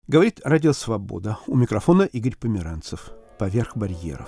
Говорит Радио Свобода. У микрофона Игорь Померанцев. «Поверх барьеров».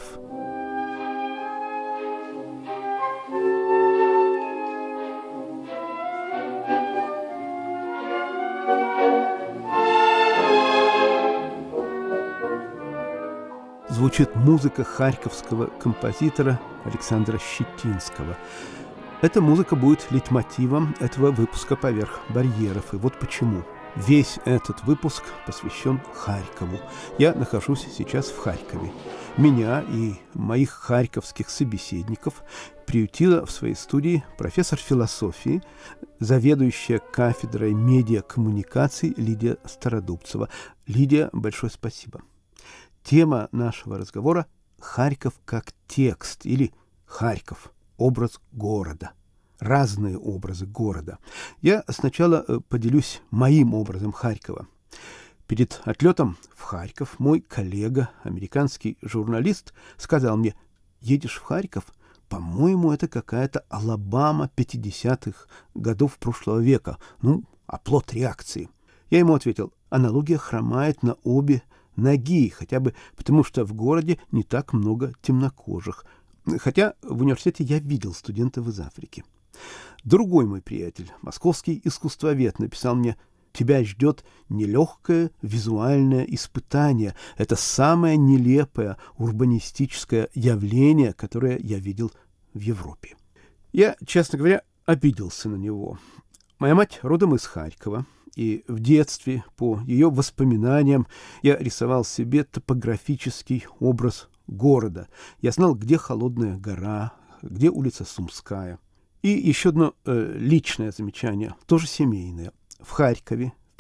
Звучит музыка харьковского композитора Александра Щетинского. Эта музыка будет лейтмотивом этого выпуска «Поверх барьеров». И вот почему. Весь этот выпуск посвящен Харькову. Я нахожусь сейчас в Харькове. Меня и моих харьковских собеседников приютила в своей студии профессор философии, заведующая кафедрой медиакоммуникаций Лидия Стародубцева. Лидия, большое спасибо. Тема нашего разговора – Харьков как текст или Харьков – образ города. Разные образы города. Я сначала поделюсь моим образом Харькова. Перед отлетом в Харьков мой коллега, американский журналист, сказал мне: «Едешь в Харьков? По-моему, это какая-то Алабама 50-х годов прошлого века. Оплот реакции». Я ему ответил: аналогия хромает на обе ноги, хотя бы потому, что в городе не так много темнокожих. Хотя в университете я видел студентов из Африки. Другой мой приятель, московский искусствовед, написал мне: «Тебя ждет нелегкое визуальное испытание. Это самое нелепое урбанистическое явление, которое я видел в Европе». Я, честно говоря, обиделся на него. Моя мать родом из Харькова, и в детстве, по ее воспоминаниям, я рисовал себе топографический образ города. Я знал, где Холодная гора, где улица Сумская. И еще одно личное замечание, тоже семейное. В Харькове в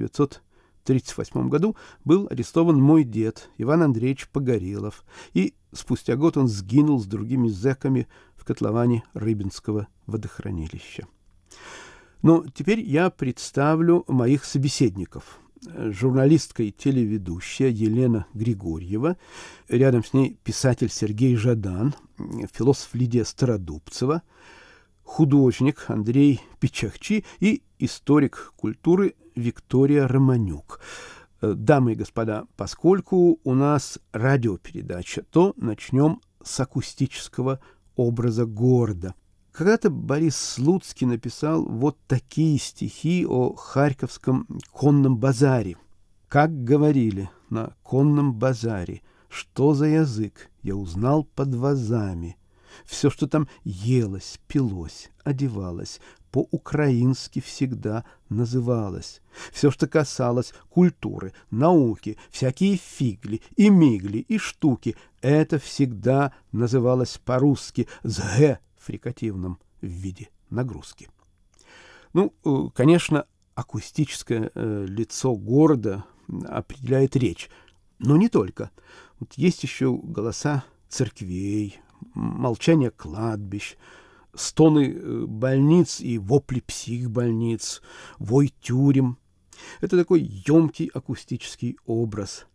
1938 году был арестован мой дед Иван Андреевич Погорелов, и спустя год он сгинул с другими зэками в котловане Рыбинского водохранилища. Но теперь я представлю моих собеседников. Журналистка и телеведущая Елена Григорьева, рядом с ней писатель Сергей Жадан, философ Лидия Стародубцева, художник Андрей Пичахчи и историк культуры Виктория Романюк. Дамы и господа, поскольку у нас радиопередача, то начнем с акустического образа города. Когда-то Борис Слуцкий написал вот такие стихи о Харьковском конном базаре. «Как говорили на конном базаре, что за язык я узнал под вазами. Все, что там елось, пилось, одевалось, по-украински всегда называлось. Все, что касалось культуры, науки, всякие фигли и мигли и штуки, это всегда называлось по-русски с «г» фрикативном в виде нагрузки». Конечно, акустическое лицо города определяет речь, но не только. Есть еще голоса церквей, молчание кладбищ, стоны больниц и вопли психбольниц, вой тюрем. Это такой емкий акустический образ.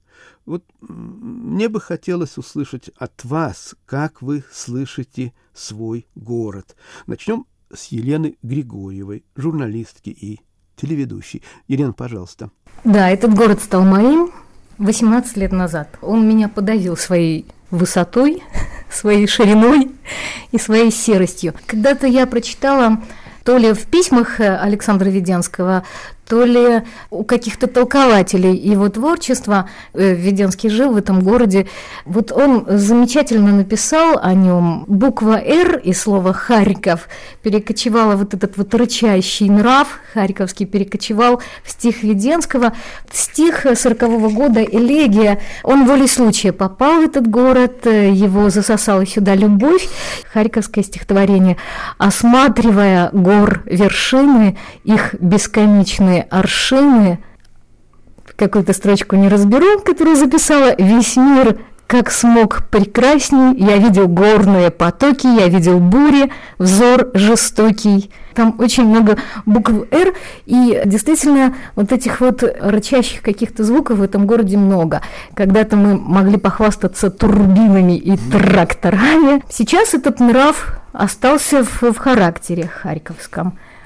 Мне бы хотелось услышать от вас, как вы слышите свой город. Начнем с Елены Григорьевой, журналистки и телеведущей. Елена, пожалуйста. Да, этот город стал моим 18 лет назад. Он меня подавил своей высотой, своей шириной и своей серостью. Когда-то я прочитала то ли в письмах Александра Веденского, то ли у каких-то толкователей его творчества. Веденский жил в этом городе. Он замечательно написал о нем. Буква «Р» и слово «Харьков» перекочевала этот рычащий нрав харьковский, перекочевал в стих Веденского. Стих 40-го года «Элегия». Он волей случая попал в этот город, его засосала сюда любовь. Харьковское стихотворение. «Осматривая гор вершины, их бесконечные аршины», какую-то строчку не разберу, которую записала, «весь мир, как смог прекрасней, я видел горные потоки, я видел бури, взор жестокий». Там очень много букв «Р», и действительно этих рычащих каких-то звуков в этом городе много. Когда-то мы могли похвастаться турбинами и тракторами. Сейчас этот нрав остался в характере харьковском.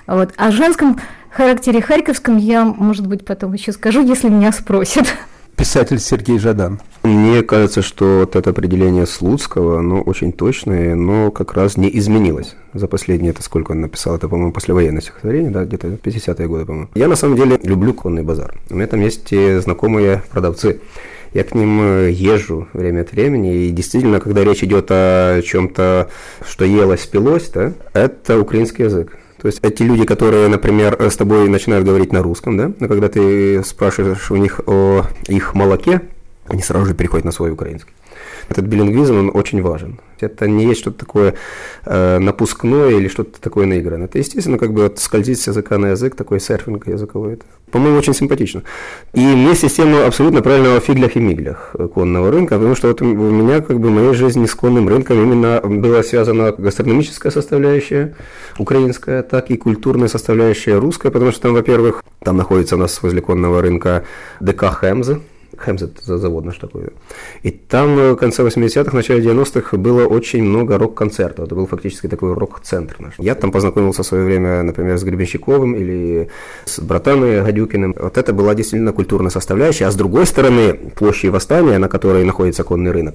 Вот. О женском характере харьковском я, может быть, потом еще скажу, если меня спросят. Писатель Сергей Жадан. Мне кажется, что вот это определение Слуцкого, оно очень точное, но как раз не изменилось за последние, это сколько он написал, это, по-моему, послевоенное стихотворение, да, где-то 50-е годы, по-моему. Я, на самом деле, люблю конный базар. У меня там есть знакомые продавцы. Я к ним езжу время от времени, и действительно, когда речь идет о чем-то, что елось, пилось, да, это украинский язык. То есть эти люди, которые, например, с тобой начинают говорить на русском, да, но когда ты спрашиваешь у них о их молоке, они сразу же переходят на свой украинский. Этот билингвизм, он очень важен. Это не есть что-то такое напускное или что-то такое наигранное. Это, естественно, как бы вот скользить с языка на язык, такой серфинг языковой. Это, по-моему, очень симпатично. И вместе с тем абсолютно правильно о фиглях и миглях конного рынка, потому что вот у меня, как бы, в моей жизни с конным рынком именно была связана гастрономическая составляющая украинская, так и культурная составляющая русская, потому что там, во-первых, там находится у нас возле конного рынка ДК «Хемза». Хемз – это завод наш такой. И там в конце 80-х, в начале 90-х было очень много рок-концертов. Это был фактически такой рок-центр наш. Я там познакомился в свое время, например, с Гребенщиковым или с братаном Гадюкиным. Вот это была действительно культурная составляющая. А с другой стороны, площади Восстания, на которой находится конный рынок,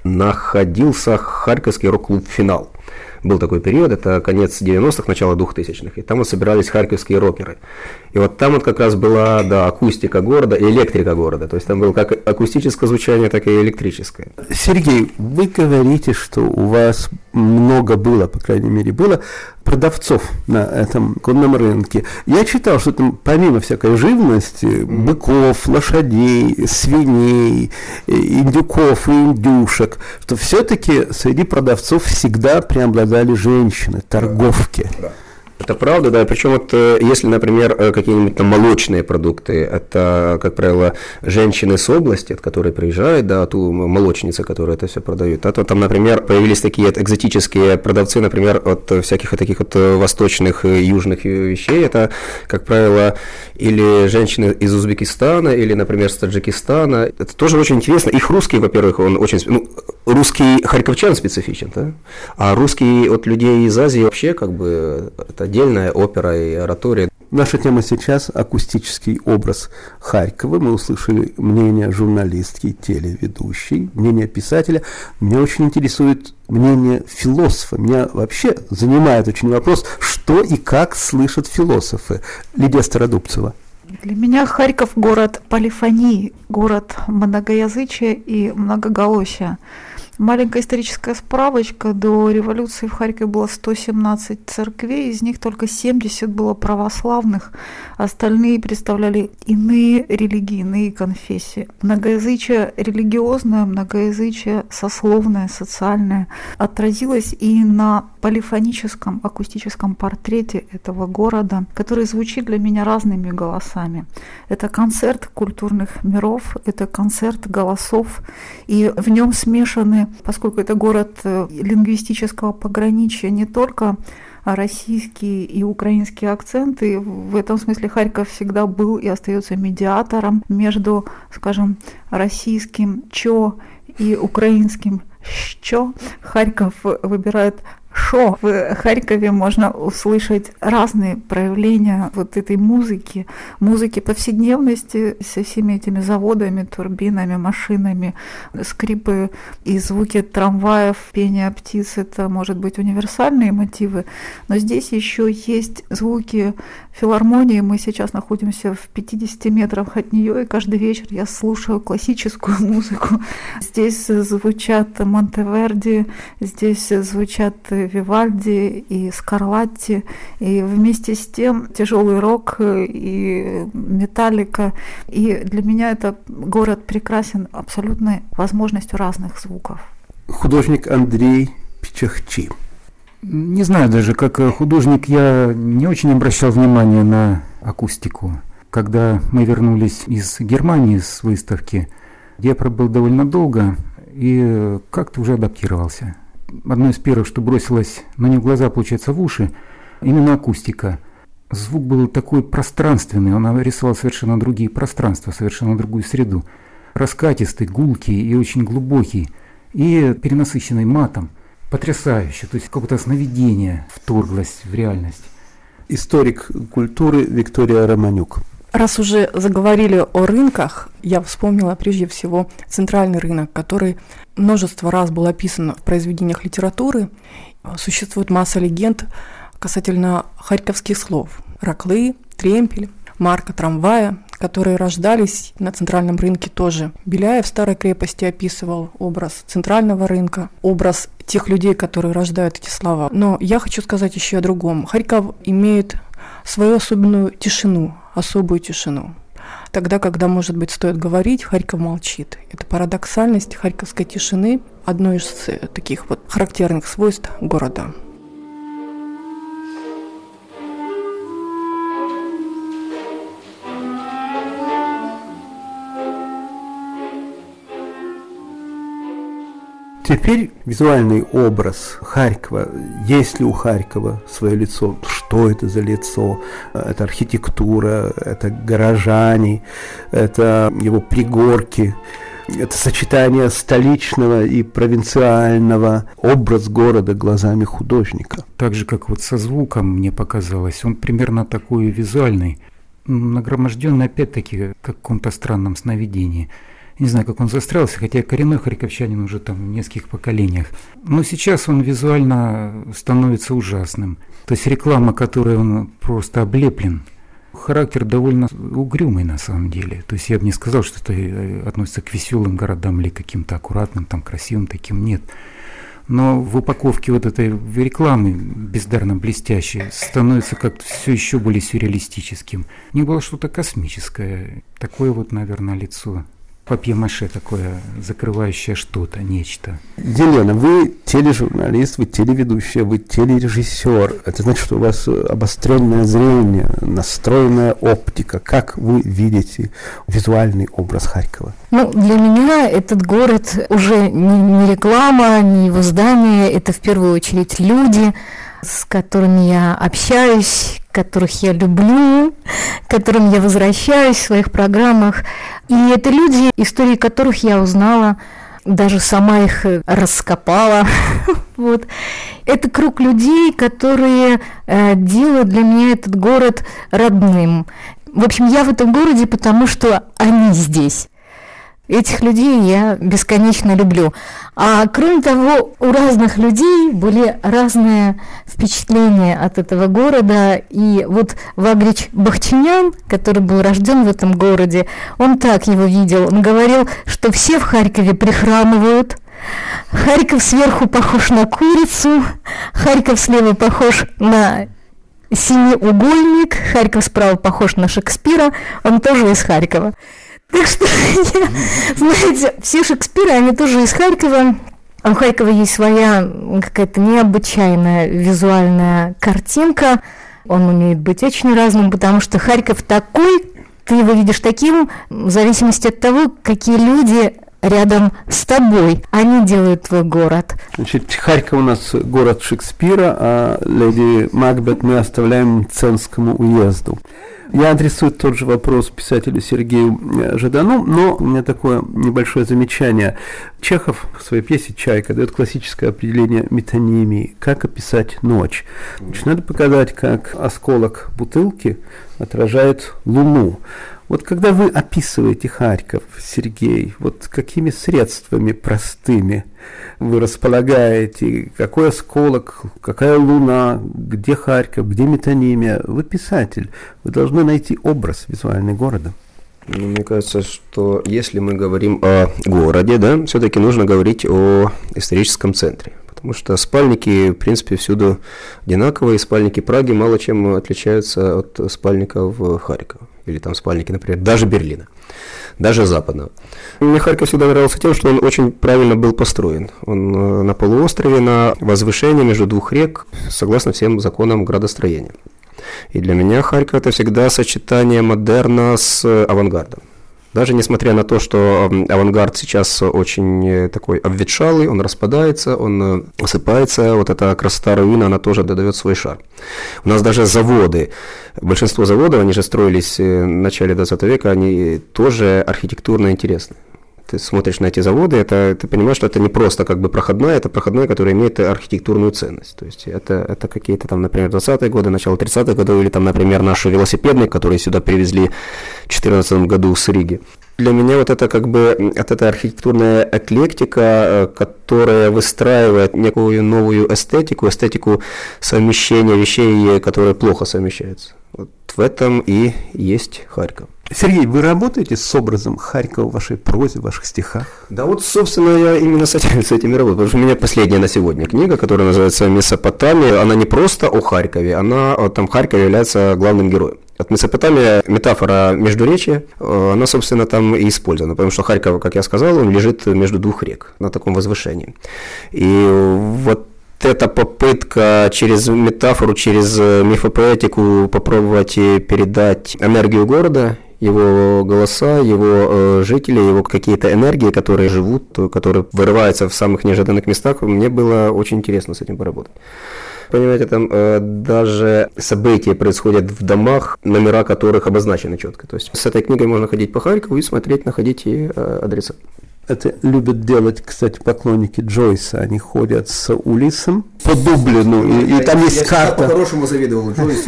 находился Харьковский рок-клуб «Финал». Был такой период, это конец 90-х, начало 2000-х, и там вот собирались харьковские рокеры. И вот там вот как раз была, да, акустика города и электрика города, то есть там было как акустическое звучание, так и электрическое. Сергей, вы говорите, что у вас много было, по крайней мере, было продавцов на этом конном рынке. Я читал, что там помимо всякой живности, быков, лошадей, свиней, индюков и индюшек, что все-таки среди продавцов всегда преобладали женщины, торговки. Да. Это правда, да, причем вот если, например, какие-нибудь там молочные продукты, это, как правило, женщины с области, от которой приезжают, да, ту молочницы, которые это все продают, а то там, например, появились такие экзотические продавцы, например, от всяких таких вот восточных и южных вещей, это, как правило, или женщины из Узбекистана, или, например, с Таджикистана, это тоже очень интересно, их русский, во-первых, он очень, русский харьковчан специфичен, да, а русский от людей из Азии вообще, как бы, это отдельная опера и оратория. Наша тема сейчас – акустический образ Харькова. Мы услышали мнение журналистки, телеведущей, мнение писателя. Меня очень интересует мнение философа. Меня вообще занимает очень вопрос, что и как слышат философы. Лидия Стародубцева. Для меня Харьков – город полифонии, город многоязычия и многоголосия. Маленькая историческая справочка. До революции в Харькове было 117 церквей, из них только 70 было православных, остальные представляли иные религии, иные конфессии. Многоязычие религиозное, многоязычие сословное, социальное отразилось и на полифоническом акустическом портрете этого города, который звучит для меня разными голосами. Это концерт культурных миров, это концерт голосов, и в нем смешаны, поскольку это город лингвистического пограничья, не только российские и украинские акценты. В этом смысле Харьков всегда был и остается медиатором между, скажем, российским «чо» и украинским «що». Харьков выбирает «шо». В Харькове можно услышать разные проявления вот этой музыки повседневности со всеми этими заводами, турбинами, машинами, скрипы и звуки трамваев, пение птиц — это, может быть, универсальные мотивы, но здесь еще есть звуки филармонии. Мы сейчас находимся в 50 метрах от нее, и каждый вечер я слушаю классическую музыку. Здесь звучат Монтеверди, здесь звучат Вивальди и Скарлатти, и вместе с тем тяжелый рок и металлика. И для меня это город прекрасен абсолютной возможностью разных звуков. Художник Андрей Пичахчи. Не знаю, даже как художник я не очень обращал внимание на акустику. Когда мы вернулись из Германии с выставки, я пробыл довольно долго и как-то уже адаптировался. Одно из первых, что бросилось, но не в глаза, получается, в уши, именно акустика. Звук был такой пространственный, он рисовал совершенно другие пространства, совершенно другую среду. Раскатистый, гулкий и очень глубокий, и перенасыщенный матом. Потрясающе, то есть какое-то сновидение вторглось в реальность. Историк культуры Виктория Романюк. Раз уже заговорили о рынках, я вспомнила прежде всего центральный рынок, который множество раз был описан в произведениях литературы. Существует масса легенд касательно харьковских слов. Раклы, тремпель, марка трамвая, которые рождались на центральном рынке тоже. Беляев в «Старой крепости» описывал образ центрального рынка, образ тех людей, которые рождают эти слова. Но я хочу сказать еще о другом. Харьков имеет свою особенную тишину, особую тишину. Тогда, когда, может быть, стоит говорить, Харьков молчит. Это парадоксальность харьковской тишины, одно из таких вот характерных свойств города. Теперь визуальный образ Харькова. Есть ли у Харькова свое лицо? Что это за лицо? Это архитектура, это горожане, это его пригорки, это сочетание столичного и провинциального, образ города глазами художника. Так же, как вот со звуком, мне показалось, он примерно такой визуальный, нагроможденный опять-таки в каком-то странном сновидении. Не знаю, как он застрялся, хотя я коренной харьковчанин уже там в нескольких поколениях. Но сейчас он визуально становится ужасным. То есть реклама, которой он просто облеплен, характер довольно угрюмый на самом деле. То есть я бы не сказал, что это относится к веселым городам или каким-то аккуратным, там, красивым таким, нет. Но в упаковке вот этой рекламы бездарно блестящей становится как-то все еще более сюрреалистическим. У них было что-то космическое, такое вот, наверное, лицо. Папье-маше такое, закрывающее что-то, нечто. Елена, вы тележурналист, вы телеведущая, вы телережиссер. Это значит, что у вас обостренное зрение, настроенная оптика. Как вы видите визуальный образ Харькова? Ну, для меня этот город уже не реклама, не его здание, это в первую очередь люди, с которыми я общаюсь, которых я люблю, к которым я возвращаюсь в своих программах. И это люди, истории которых я узнала, даже сама их раскопала. Вот. Это круг людей, которые делают для меня этот город родным. В общем, я в этом городе, потому что они здесь. Этих людей я бесконечно люблю. А кроме того, у разных людей были разные впечатления от этого города. И вот Вагрич Бахчинян, который был рожден в этом городе, он так его видел. Он говорил, что все в Харькове прихрамывают. Харьков сверху похож на курицу, Харьков слева похож на семиугольник, Харьков справа похож на Шекспира, он тоже из Харькова. Так что, знаете, все Шекспиры, они тоже из Харькова. У Харькова есть своя какая-то необычайная визуальная картинка. Он умеет быть очень разным, потому что Харьков такой, ты его видишь таким, в зависимости от того, какие люди рядом с тобой. Они делают твой город. Значит, Харьков у нас город Шекспира, а леди Макбет мы оставляем Мценскому уезду. Я адресую тот же вопрос писателю Сергею Жадану, но у меня такое небольшое замечание. Чехов в своей пьесе «Чайка» дает классическое определение метонимии. Как описать ночь? Значит, надо показать, как осколок бутылки отражает луну. Вот когда вы описываете Харьков, Сергей, вот какими средствами простыми вы располагаете, какой осколок, какая луна, где Харьков, где метонимия? Вы писатель, вы должны найти образ визуальный города. Ну, мне кажется, что если мы говорим о городе, да, все-таки нужно говорить о историческом центре. Потому что спальники, в принципе, всюду одинаковые. Спальники Праги мало чем отличаются от спальников Харькова. Или там спальники, например, даже Берлина, даже западного. Мне Харьков всегда нравился тем, что он очень правильно был построен. Он на полуострове, на возвышении между двух рек, согласно всем законам градостроения. И для меня Харьков – это всегда сочетание модерна с авангардом. Даже несмотря на то, что авангард сейчас очень такой обветшалый, он распадается, он осыпается, вот эта красота руина, она тоже додает свой шарм. У нас даже заводы, большинство заводов, они же строились в начале 20 века, они тоже архитектурно интересны. Ты смотришь на эти заводы, ты понимаешь, что это не просто как бы проходная, это проходной, который имеет архитектурную ценность. То есть это какие-то там, например, 20-е годы, начало 30-х годов, или там, например, наши велосипедные, которые сюда привезли в 2014 году с Риги. Для меня вот это как бы эта архитектурная эклектика, которая выстраивает некую новую эстетику совмещения вещей, которые плохо совмещаются. Вот в этом и есть Харьков. Сергей, вы работаете с образом Харькова в вашей прозе, в ваших стихах? Да вот, собственно, я именно с этим и работаю, потому что у меня последняя на сегодня книга, которая называется «Месопотамия», она не просто о Харькове, там Харьков является главным героем. Вот Месопотамия, метафора междуречия, она, собственно, там и использована, потому что Харьков, как я сказал, он лежит между двух рек, на таком возвышении. И вот эта попытка через метафору, через мифопоэтику попробовать передать энергию города, его голоса, его жители, его какие-то энергии, которые живут, которые вырываются в самых неожиданных местах, мне было очень интересно с этим поработать. Понимаете, там даже события происходят в домах, номера которых обозначены четко. То есть с этой книгой можно ходить по Харькову и смотреть, находить и адреса. Это любят делать, кстати, поклонники Джойса. Они ходят с Улиссом по Дублину, и там есть карта. Я по-хорошему завидовал Джойсу.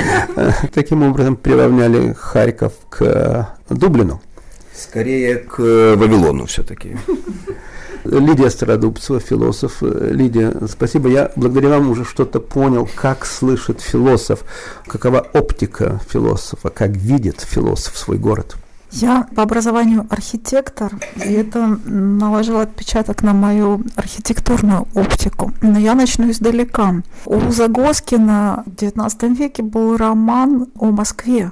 Таким образом приравняли Харьков к Дублину. Скорее к Вавилону все-таки. Лидия Стародубцева, философ. Лидия, спасибо. Я благодаря вам уже что-то понял, как слышит философ, какова оптика философа, как видит философ свой город. Я по образованию архитектор, и это наложило отпечаток на мою архитектурную оптику. Но я начну издалека. У Загоскина в XIX веке был роман о Москве.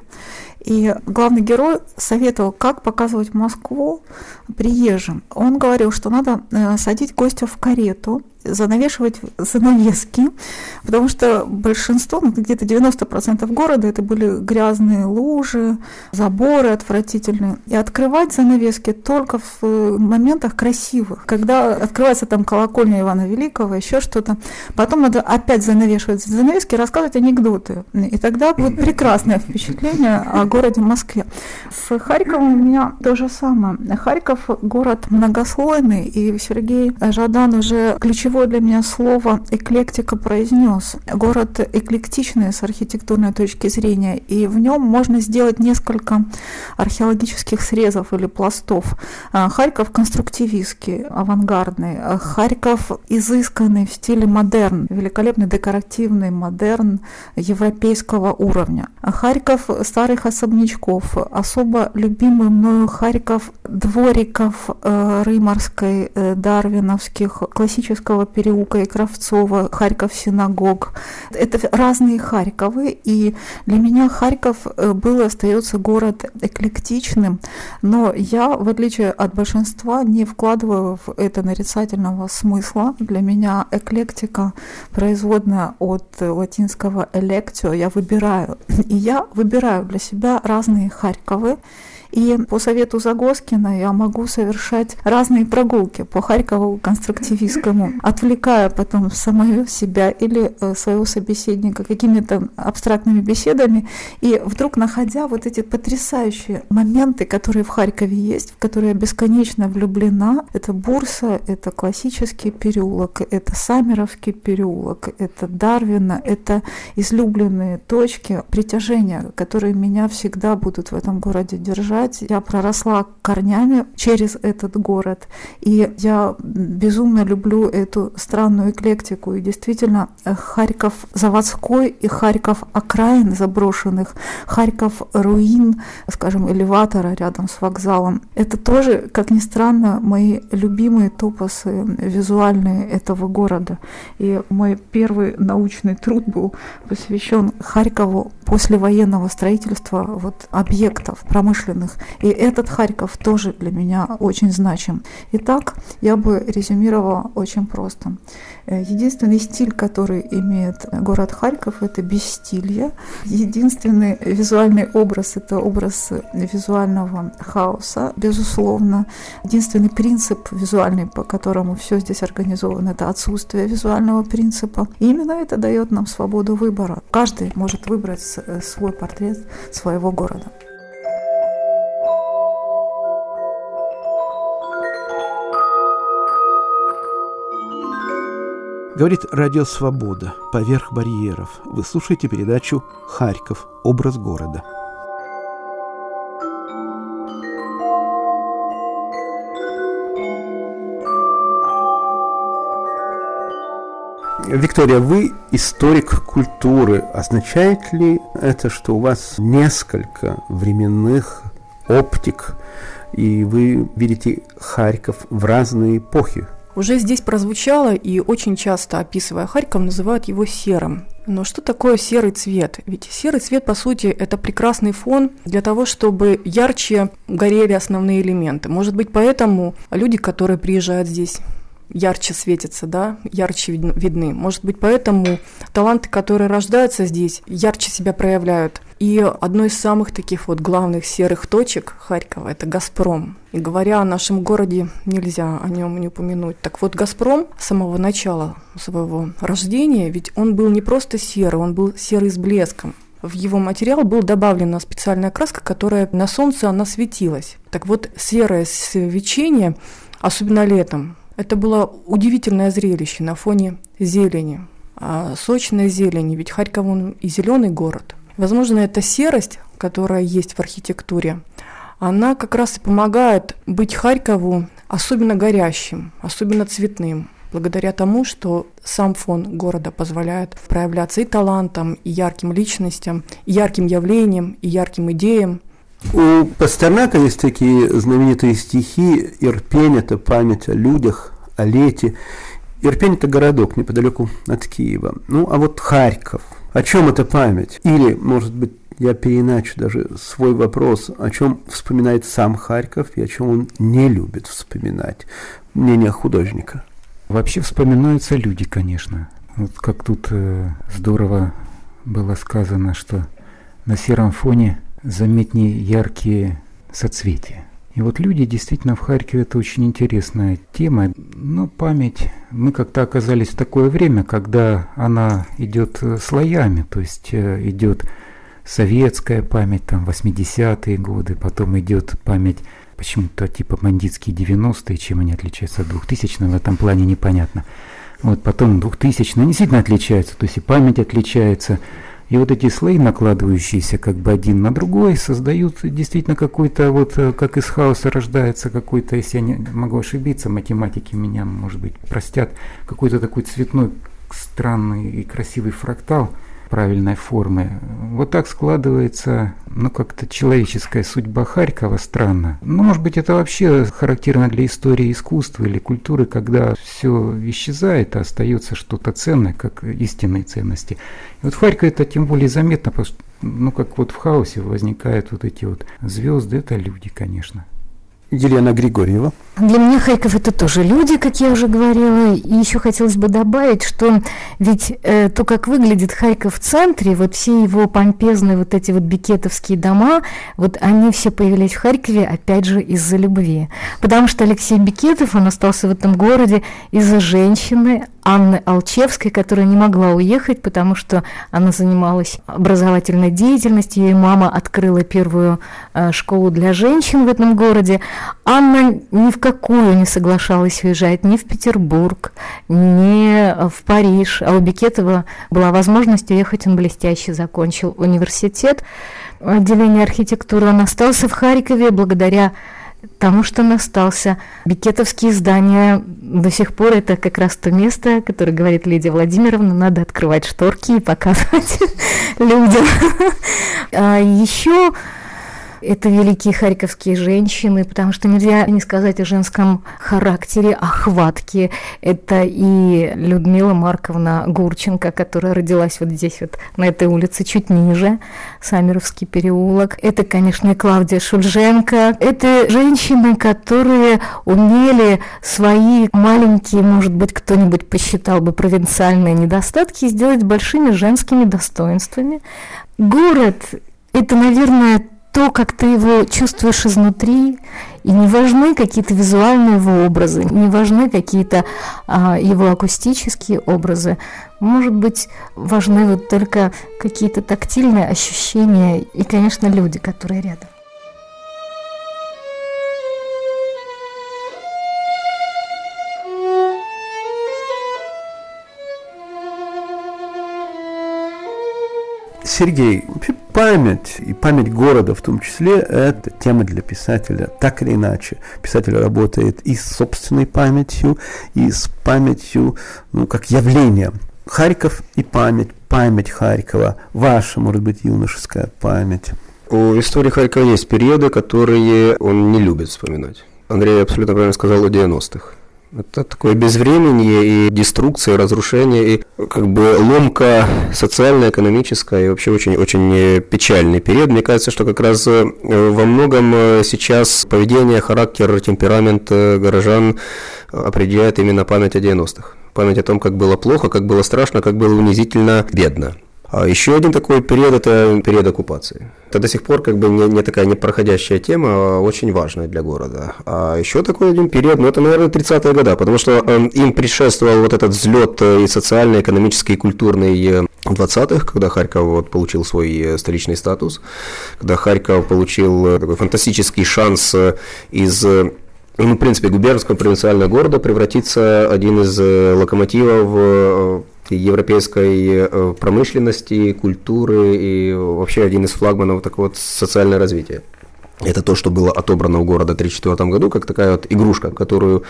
И главный герой советовал, как показывать Москву приезжим. Он говорил, что надо садить гостя в карету, занавешивать занавески, потому что большинство, где-то 90% города, это были грязные лужи, заборы отвратительные. И открывать занавески только в моментах красивых. Когда открывается там колокольня Ивана Великого, еще что-то. Потом надо опять занавешивать занавески и рассказывать анекдоты. И тогда будет прекрасное впечатление о городе Москве. С Харьковом у меня то же самое. Харьков — город многослойный, и Сергей Жадан уже ключевое для меня слово «эклектика» произнес. Город эклектичный с архитектурной точки зрения, и в нем можно сделать несколько археологических срезов или пластов. Харьков конструктивистский, авангардный. Харьков изысканный в стиле модерн, великолепный декоративный модерн европейского уровня. Харьков старых особнячков, особо любимый мною Харьков двориков Рыморской, дарвиновских, классического переулка и Кравцова, Харьков синагог. Это разные Харьковы, и для меня Харьков был и остается город эклектичным, но я, в отличие от большинства, не вкладываю в это нарицательного смысла. Для меня эклектика производная от латинского «electio», я выбираю. И я выбираю для себя разные Харьковы. И по совету Загоскина я могу совершать разные прогулки по Харькову конструктивистскому, отвлекая потом самого себя или своего собеседника какими-то абстрактными беседами, и вдруг находя вот эти потрясающие моменты, которые в Харькове есть, в которые я бесконечно влюблена. Это Бурса, это классический переулок, это Самеровский переулок, это Дарвина, это излюбленные точки притяжения, которые меня всегда будут в этом городе держать. Я проросла корнями через этот город, и я безумно люблю эту странную эклектику. И действительно, Харьков заводской и Харьков окраин заброшенных, Харьков руин, скажем, элеватора рядом с вокзалом. Это тоже, как ни странно, мои любимые топосы визуальные этого города. И мой первый научный труд был посвящен Харькову послевоенного строительства объектов промышленных. И этот Харьков тоже для меня очень значим. Итак, я бы резюмировала очень просто. Единственный стиль, который имеет город Харьков, это бесстилье. Единственный визуальный образ — это образ визуального хаоса, безусловно. Единственный принцип визуальный, по которому все здесь организовано, это отсутствие визуального принципа. И именно это дает нам свободу выбора. Каждый может выбрать свой портрет своего города. Говорит Радио Свобода. Поверх барьеров. Вы слушаете передачу «Харьков. Образ города». Виктория, вы историк культуры. Означает ли это, что у вас несколько временных оптик, и вы видите Харьков в разные эпохи? Уже здесь прозвучало, и очень часто, описывая Харьков, называют его серым. Но что такое серый цвет? Ведь серый цвет, по сути, это прекрасный фон для того, чтобы ярче горели основные элементы. Может быть, поэтому люди, которые приезжают здесь, ярче светятся, да, ярче видны. Может быть, поэтому таланты, которые рождаются здесь, ярче себя проявляют. И одной из самых таких вот главных серых точек Харькова – это «Газпром». И говоря о нашем городе, нельзя о нем не упомянуть. Так вот, «Газпром» с самого начала своего рождения, ведь он был не просто серый, он был серый с блеском. В его материал была добавлена специальная краска, которая на солнце она светилась. Так вот, серое свечение, особенно летом, это было удивительное зрелище на фоне зелени, сочной зелени, ведь Харьков он и зеленый город. Возможно, эта серость, которая есть в архитектуре, она как раз и помогает быть Харькову особенно горящим, особенно цветным, благодаря тому, что сам фон города позволяет проявляться и талантам, и ярким личностям, и ярким явлениям, и ярким идеям. У Пастернака есть такие знаменитые стихи. «Ирпень – это память о людях, о лете». Ирпень – это городок неподалеку от Киева. Ну, а вот Харьков. О чем эта память? Или, может быть, я переиначу даже свой вопрос, о чем вспоминает сам Харьков и о чем он не любит вспоминать? Мнение художника. Вообще вспоминаются люди, конечно. Вот как тут здорово было сказано, что на сером фоне заметнее яркие соцветия. И вот люди действительно в Харькове — это очень интересная тема. Но память, мы как-то оказались в такое время, когда она идет слоями, то есть идет советская память, там 80-е годы, потом идет память почему-то типа бандитские 90-е, чем они отличаются от 2000-х, в этом плане непонятно. Вот потом 2000-е действительно отличаются, то есть и память отличается. И вот эти слои, накладывающиеся как бы один на другой, создают действительно какой-то, вот как из хаоса рождается какой-то, если я не могу ошибиться, математики меня, может быть, простят, какой-то такой цветной, странный и красивый фрактал правильной формы. Вот так складывается, как-то человеческая судьба Харькова странно. Может быть, это вообще характерно для истории искусства или культуры, когда все исчезает, а остается что-то ценное, как истинные ценности. И вот в Харькове это тем более заметно, потому что, как вот в хаосе возникают вот эти вот звезды, это люди, конечно. Елена Григорьева. Для меня Харьков – это тоже люди, как я уже говорила. И еще хотелось бы добавить, что ведь то, как выглядит Харьков в центре, вот все его помпезные вот эти вот бекетовские дома, вот они все появились в Харькове, опять же, из-за любви. Потому что Алексей Бекетов, он остался в этом городе из-за женщины Анны Алчевской, которая не могла уехать, потому что она занималась образовательной деятельностью, ее мама открыла первую школу для женщин в этом городе. Анна ни в какую не соглашалась уезжать ни в Петербург, ни в Париж, а у Бекетова была возможность уехать, он блестяще закончил университет, отделение архитектуры, он остался в Харькове благодаря тому, что он остался. Бекетовские здания до сих пор это как раз то место, которое, говорит Лидия Владимировна, надо открывать шторки и показывать людям. Еще это великие харьковские женщины, потому что нельзя не сказать о женском характере, о хватке. Это и Людмила Марковна Гурченко, которая родилась вот здесь, вот на этой улице, чуть ниже, Самеровский переулок. Это, конечно, и Клавдия Шульженко. Это женщины, которые умели свои маленькие, может быть, кто-нибудь посчитал бы провинциальные недостатки, сделать большими женскими достоинствами. Город – это, наверное, то, как ты его чувствуешь изнутри, и не важны какие-то визуальные его образы, не важны какие-то его акустические образы. Может быть, важны вот только какие-то тактильные ощущения и, конечно, люди, которые рядом. Сергей, вообще память и память города в том числе – это тема для писателя. Так или иначе, писатель работает и с собственной памятью, и с памятью, как явлением. Харьков и память Харькова, ваша, может быть, юношеская память. У истории Харькова есть периоды, которые он не любит вспоминать. Андрей абсолютно правильно сказал о 90-х. Это такое безвременье и деструкция, разрушение, и ломка социальная, экономическая, и вообще очень-очень печальный период. Мне кажется, что как раз во многом сейчас поведение, характер, темперамент горожан определяет именно память о 90-х. Память о том, как было плохо, как было страшно, как было унизительно бедно. А еще один такой период – это период оккупации. Это до сих пор не такая непроходящая тема, а очень важная для города. А еще такой один период, это, наверное, 30-е годы, потому что им предшествовал вот этот взлет и социальный, экономический, и культурный 20-х, когда Харьков получил свой столичный статус, когда Харьков получил такой фантастический шанс из... в принципе, губернского провинциального города превратиться один из локомотивов европейской промышленности, культуры и вообще один из флагманов такого социального развития. Это то, что было отобрано у города в 1934 году, как такая вот игрушка, которую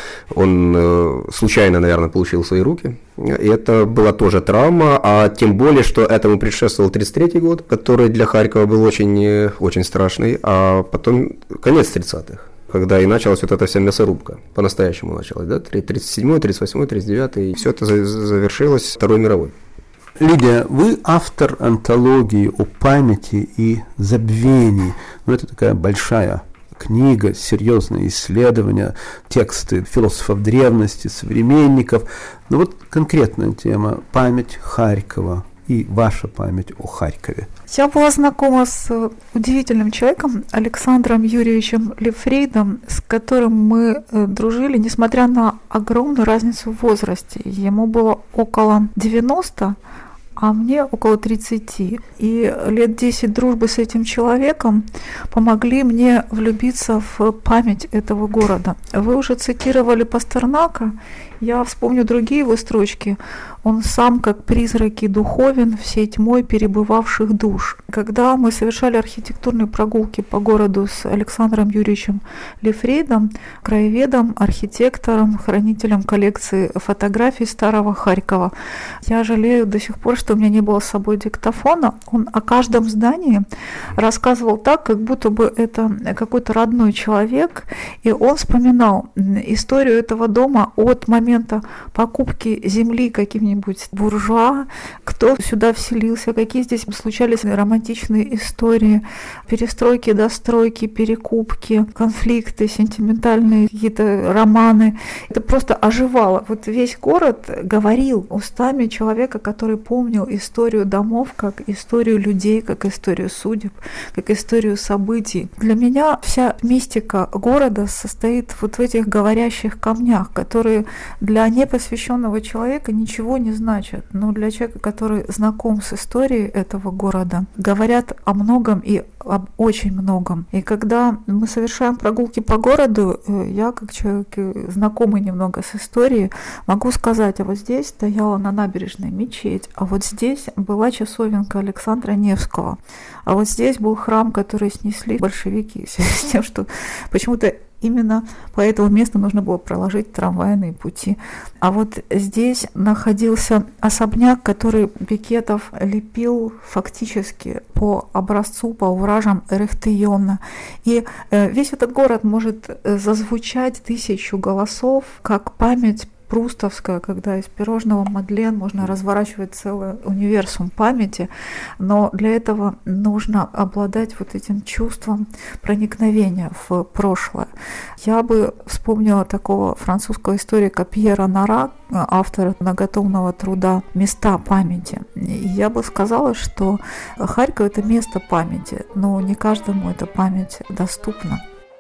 он случайно, наверное, получил в свои руки. И это была тоже травма, а тем более, что этому предшествовал 1933 год, который для Харькова был очень, очень страшный, а потом конец 30-х. Когда и началась вот эта вся мясорубка, по-настоящему началась, да, 37-й, 38-й, 39-й, и все это завершилось Второй мировой. Лидия, вы автор антологии о памяти и забвении. Это такая большая книга, серьезные исследования, тексты философов древности, современников. Конкретная тема – память Харькова и ваша память о Харькове. Я была знакома с удивительным человеком Александром Юрьевичем Лефрейдом, с которым мы дружили, несмотря на огромную разницу в возрасте. Ему было около 90, а мне около 30. И лет 10 дружбы с этим человеком помогли мне влюбиться в память этого города. Вы уже цитировали Пастернака, я вспомню другие его строчки. Он сам, как призраки, духовен, всей тьмой перебывавших душ. Когда мы совершали архитектурные прогулки по городу с Александром Юрьевичем Лефрейдом, краеведом, архитектором, хранителем коллекции фотографий старого Харькова, я жалею до сих пор, что у меня не было с собой диктофона. Он о каждом здании рассказывал так, как будто бы это какой-то родной человек, и он вспоминал историю этого дома от момента покупки земли каким-нибудь буржуа, кто сюда вселился, какие здесь случались романтичные истории, перестройки, достройки, перекупки, конфликты, сентиментальные какие-то романы. Это просто оживало. Весь город говорил устами человека, который помнил историю домов, как историю людей, как историю судеб, как историю событий. Для меня вся мистика города состоит в этих говорящих камнях, которые для непосвященного человека ничего не значат, но для человека, который знаком с историей этого города, говорят о многом и об очень многом. И когда мы совершаем прогулки по городу, я, как человек, знакомый немного с историей, могу сказать, а вот здесь стояла на набережной мечеть, а вот здесь была часовенка Александра Невского, а вот здесь был храм, который снесли большевики, в связи с тем, что почему-то именно по этому месту нужно было проложить трамвайные пути. А вот здесь находился особняк, который Бекетов лепил фактически по образцу, по уражам Эрехтейона. И весь этот город может зазвучать 1000 голосов, как память прустовская, когда из пирожного Мадлен можно разворачивать целый универсум памяти, но для этого нужно обладать этим чувством проникновения в прошлое. Я бы вспомнила такого французского историка Пьера Нара, автора многотомного труда «Места памяти». И я бы сказала, что Харьков – это место памяти, но не каждому эта память доступна.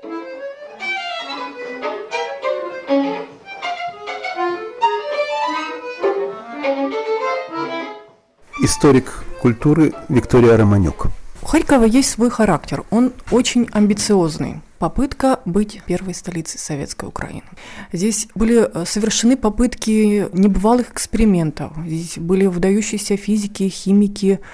Историк культуры Виктория Романюк. У Харькова есть свой характер, он очень амбициозный. Попытка быть первой столицей Советской Украины. Здесь были совершены попытки небывалых экспериментов. Здесь были выдающиеся физики, химики,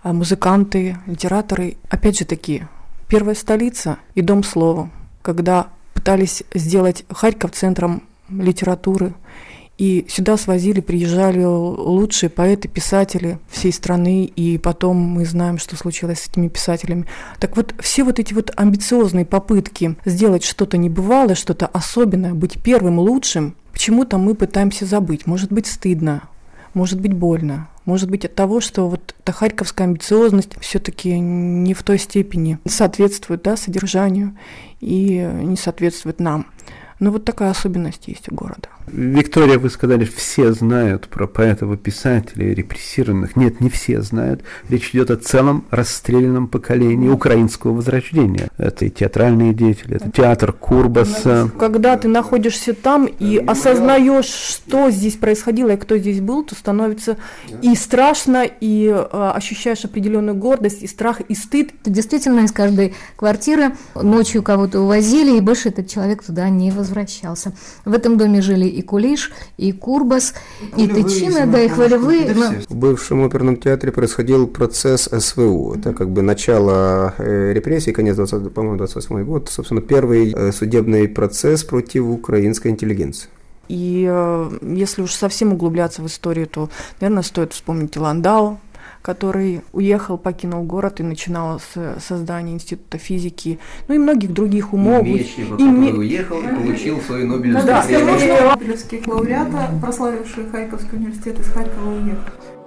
музыканты, литераторы. Опять же таки, первая столица и дом слова, когда пытались сделать Харьков центром литературы, и сюда свозили, приезжали лучшие поэты, писатели всей страны, и потом мы знаем, что случилось с этими писателями. Так вот, все вот эти вот амбициозные попытки сделать что-то небывалое, что-то особенное, быть первым, лучшим, почему-то мы пытаемся забыть. Может быть, стыдно, может быть, больно, может быть, от того, что вот эта харьковская амбициозность все-таки не в той степени соответствует, да, содержанию и не соответствует нам. Но вот такая особенность есть у города. Виктория, вы сказали, все знают про поэтов-писателей репрессированных. Нет, не все знают. Речь идет о целом расстрелянном поколении украинского возрождения. Это и театральные деятели, это театр Курбаса. Когда ты находишься там и осознаешь, что здесь происходило и кто здесь был, то становится и страшно, и ощущаешь определенную гордость, и страх, и стыд. Действительно, из каждой квартиры ночью кого-то увозили, и больше этот человек туда не возвращался. В этом доме жили и Кулиш, и Курбас, и Тычина, да, и Хвалевы. В бывшем оперном театре происходил процесс СВУ. Это как бы начало репрессий, конец 28 год, собственно, первый судебный процесс против украинской интеллигенции. И если уж совсем углубляться в историю, то, наверное, стоит вспомнить Ландау, который уехал, покинул город и начинал с создания Института физики, ну и многих других умов. Который уехал и получил свою Нобелевскую премию. Нобелевских лауреата, прославивший Харьковский университет, из Харькова уехал.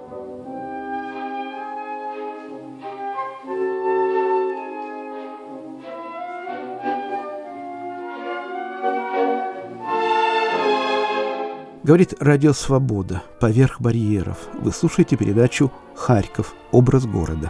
Говорит Радио Свобода. Поверх барьеров. Вы слушаете передачу «Харьков. Образ города».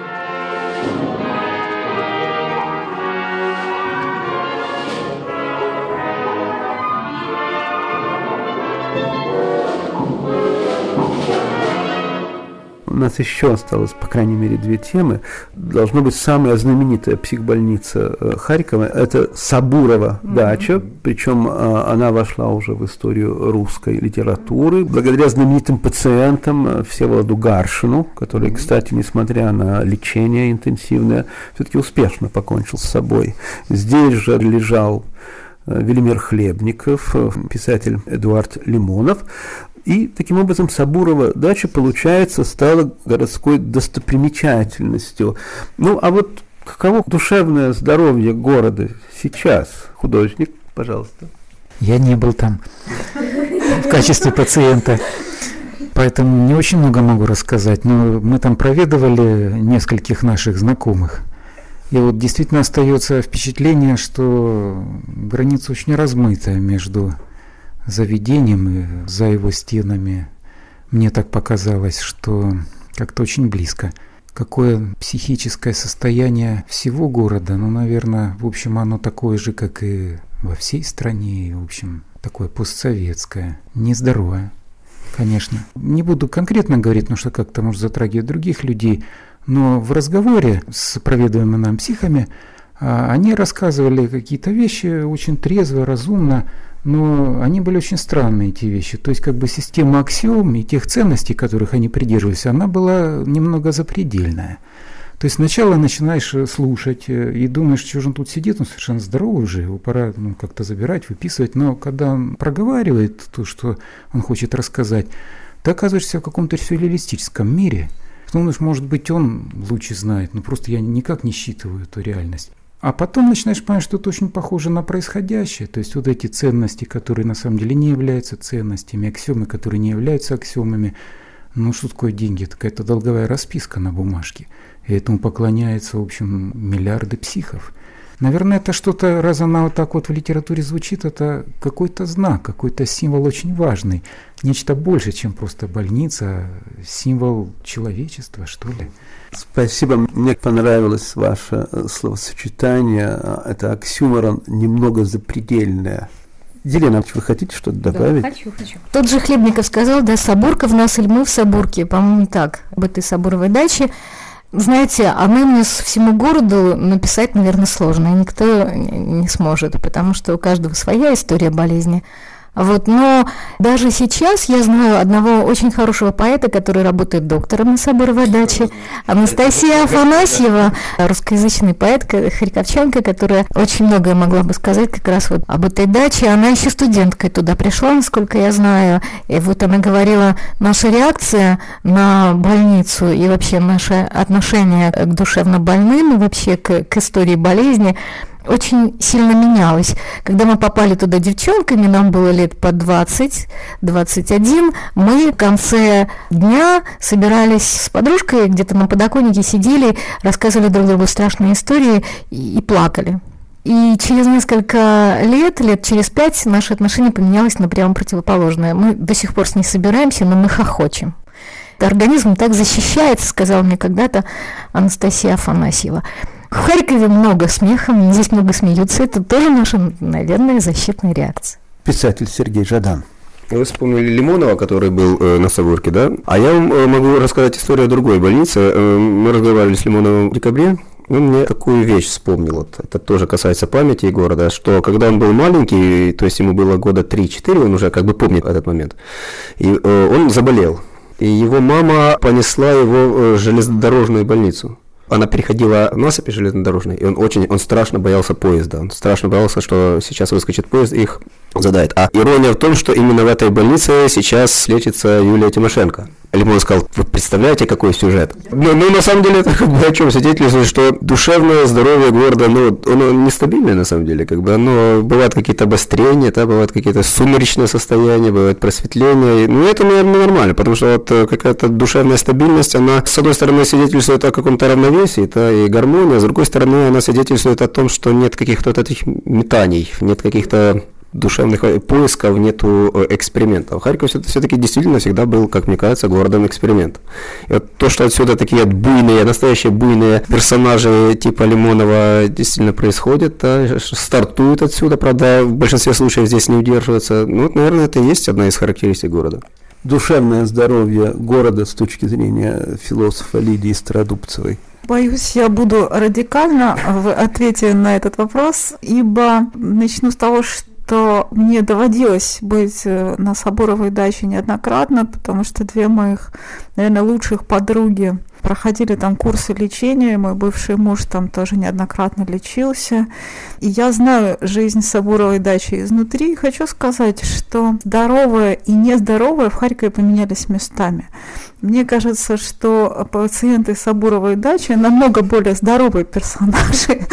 У нас еще осталось, по крайней мере, 2 темы. Должна быть самая знаменитая психбольница Харькова. Это Сабурова дача. Причем она вошла уже в историю русской литературы. Благодаря знаменитым пациентам Всеволоду Гаршину, который, кстати, несмотря на лечение интенсивное, все-таки успешно покончил с собой. Здесь же лежал Велимир Хлебников, писатель Эдуард Лимонов. И таким образом Сабурова дача, получается, стала городской достопримечательностью. Ну, а вот каково душевное здоровье города сейчас? Художник, пожалуйста. Я не был там в качестве пациента, поэтому не очень много могу рассказать. Но мы там проведывали нескольких наших знакомых. И вот действительно остается впечатление, что граница очень размытая между заведением и за его стенами. Мне так показалось, что как-то очень близко. Какое психическое состояние всего города, ну, наверное, в общем, оно такое же, как и во всей стране, и, в общем, такое постсоветское, нездоровое, конечно. Не буду конкретно говорить, потому что как-то может затрагивать других людей, но в разговоре с проведываемыми нам психами они рассказывали какие-то вещи очень трезво, разумно, но они были очень странные, эти вещи. То есть как бы система аксиом и тех ценностей, которых они придерживались, она была немного запредельная. То есть сначала начинаешь слушать и думаешь, что же он тут сидит, он совершенно здоровый уже, его пора как-то забирать, выписывать. Но когда он проговаривает то, что он хочет рассказать, ты оказываешься в каком-то сюрреалистическом мире. Думаешь, может быть, он лучше знает, но просто я никак не считываю эту реальность. А потом начинаешь понимать, что это очень похоже на происходящее. То есть вот эти ценности, которые на самом деле не являются ценностями, аксиомы, которые не являются аксиомами. Ну что такое деньги? Это какая-то долговая расписка на бумажке. И этому поклоняются, в общем, миллиарды психов. Наверное, это что-то, раз она вот так вот в литературе звучит, это какой-то знак, какой-то символ очень важный. Нечто больше, чем просто больница, символ человечества, что ли. Спасибо. Мне понравилось ваше словосочетание. Это оксюморон немного запредельное. Елена, вы хотите что-то добавить? Да, хочу. Тот же Хлебников сказал, да, Сабурка в нас, или мы в Сабурке, по-моему, так, об этой Сабуровой даче. Знаете, анамнез всему городу написать, наверное, сложно, и никто не сможет, потому что у каждого своя история болезни. Вот, но даже сейчас я знаю одного очень хорошего поэта, который работает доктором на Соборовой даче, Анастасия Афанасьева, русскоязычный поэт, харьковчанка, которая очень многое могла бы сказать как раз вот об этой даче. Она еще студенткой туда пришла, насколько я знаю, и вот она говорила, наша реакция на больницу и вообще наше отношение к душевнобольным и вообще к истории болезни очень сильно менялось. Когда мы попали туда девчонками, нам было лет по 20-21, мы в конце дня собирались с подружкой, где-то на подоконнике сидели, рассказывали друг другу страшные истории и плакали. И через несколько лет через 5, наши отношения поменялись на прямо противоположное. Мы до сих пор с ней собираемся, но мы хохочем. Организм так защищается, сказала мне когда-то Анастасия Афанасьева. В Харькове много смеха, здесь много смеются. Это тоже наша, наверное, защитная реакция. Писатель Сергей Жадан. Вы вспомнили Лимонова, который был на Савурке, да? А я вам могу рассказать историю о другой больнице. Мы разговаривали с Лимоновым в декабре. Он мне такую вещь вспомнил, это тоже касается памяти города, что когда он был маленький, то есть ему было года 3-4, он уже как бы помнит этот момент, и он заболел. И его мама понесла его в железнодорожную больницу. Она переходила насыпи железнодорожной, и он страшно боялся поезда. Он страшно боялся, что сейчас выскочит поезд и их задает. А ирония в том, что именно в этой больнице сейчас лечится Юлия Тимошенко. Лимон сказал, вы представляете, какой сюжет? Ну, на самом деле, это как бы о чем свидетельствует, что душевное здоровье города, оно нестабильное, на самом деле, как бы оно, бывают какие-то обострения, да, бывают какие-то сумеречные состояния, бывает просветление, это, наверное, нормально, потому что вот какая-то душевная стабильность, она, с одной стороны, свидетельствует о каком-то равновесии, да, и гармонии, а с другой стороны, она свидетельствует о том, что нет каких-то вот этих метаний, нет каких-то душевных поисков, нету экспериментов. Харьков все-таки действительно всегда был, как мне кажется, городом экспериментов. И вот то, что отсюда такие буйные, настоящие буйные персонажи типа Лимонова действительно происходят, да, стартуют отсюда, правда, в большинстве случаев здесь не удерживаются. Наверное, это и есть одна из характеристик города. Душевное здоровье города с точки зрения философа Лидии Стародубцевой. Боюсь, я буду радикальна в ответе на этот вопрос, ибо начну с того, что мне доводилось быть на Соборовой даче неоднократно, потому что 2 моих, наверное, лучших подруги проходили там курсы лечения, мой бывший муж там тоже неоднократно лечился. И я знаю жизнь Соборовой дачи изнутри. И хочу сказать, что здоровое и нездоровое в Харькове поменялись местами. Мне кажется, что пациенты Соборовой дачи намного более здоровые персонажи,